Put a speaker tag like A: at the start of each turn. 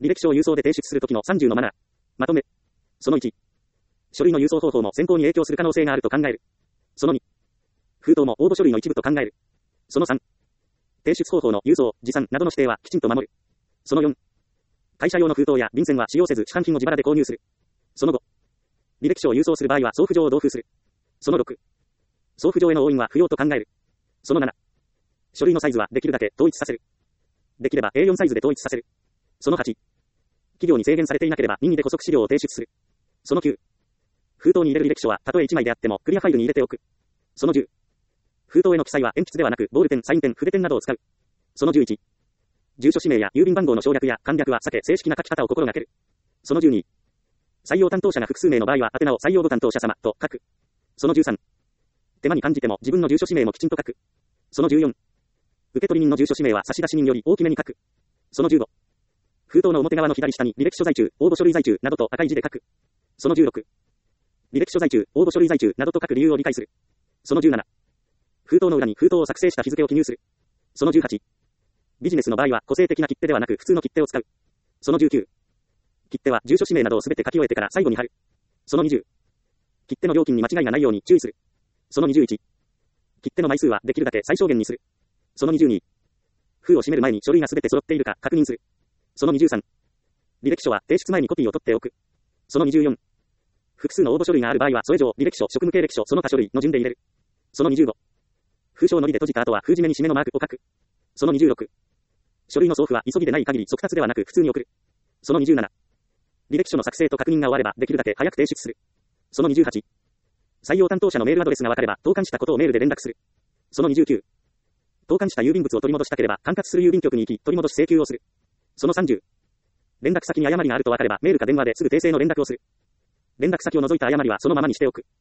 A: 履歴書を郵送で提出するときの30のマナー。まとめ。その1。書類の郵送方法も選考に影響する可能性があると考える。その2。封筒も応募書類の一部と考える。その3。提出方法の郵送、持参などの指定はきちんと守る。その4。会社用の封筒や便箋は使用せず市販品を自腹で購入する。その5。履歴書を郵送する場合は送付状を同封する。その6。送付状への押印は不要と考える。その7。書類のサイズはできるだけ統一させる。できれば A4 サイズで統一させる。その8。企業に制限されていなければ任意で補足資料を提出する。その9。封筒に入れる履歴書はたとえ1枚であってもクリアファイルに入れておく。その10。封筒への記載は鉛筆ではなくボールペン、サインペン、筆ペンなどを使う。その11。住所氏名や郵便番号の省略や簡略は避け正式な書き方を心がける。その12。採用担当者が複数名の場合は宛名を採用部担当者様と書く。その13。手間に感じても自分の住所氏名もきちんと書く。その14。受取人の住所氏名は差出人より大きめに書く。その15。封筒の表側の左下に履歴書在中、応募書類在中などと赤い字で書く。その16。履歴書在中、応募書類在中などと書く理由を理解する。その17。封筒の裏に封筒を作成した日付を記入する。その18。ビジネスの場合は個性的な切手ではなく普通の切手を使う。その19。切手は住所氏名などをすべて書き終えてから最後に貼る。その20。切手の料金に間違いがないように注意する。その21。切手の枚数はできるだけ最小限にする。その22。封を閉める前に書類がすべて揃っているか確認する。その23。履歴書は提出前にコピーを取っておく。その24。複数の応募書類がある場合はそれ上、履歴書、職務経歴書、その他書類の順で入れる。その25。封書を糊で閉じた後は封締めに締めのマークを書く。その26。書類の送付は急ぎでない限り速達ではなく普通に送る。その27。履歴書の作成と確認が終わればできるだけ早く提出する。その28。採用担当者のメールアドレスが分かれば投函したことをメールで連絡する。その29。投函した郵便物を取り戻したければ管轄する郵便局に行き取り戻し請求をする。その30。連絡先に誤りがあると分かればメールか電話ですぐ訂正の連絡をする。連絡先を除いた誤りはそのままにしておく。